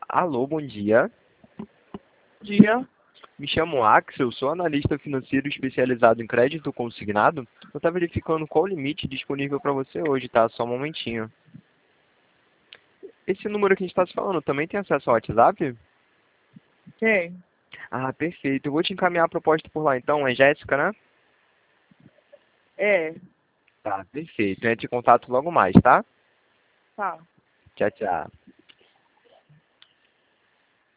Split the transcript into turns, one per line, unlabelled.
Alô, bom dia.
Dia.
Me chamo Axel, sou analista financeiro especializado em crédito consignado. Eu estava verificando qual o limite disponível para você hoje, tá? Só um momentinho. Esse número que a gente está se falando também tem acesso ao WhatsApp?
Quem?
Ah, perfeito. Eu vou te encaminhar a proposta por lá então. É Jéssica, né?
É.
Tá, perfeito. Eu entro em contato logo mais, tá?
Tá.
Tchau, tchau.